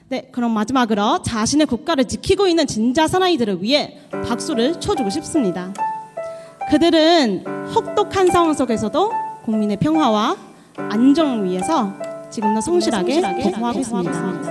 네, 그럼 마지막으로 자신의 국가를 지키고 있는 진짜 사나이들을 위해 박수를 쳐주고 싶습니다. 그들은 혹독한 상황 속에서도 국민의 평화와 안정을 위해서 지금도 성실하게 복무하고 있습니다.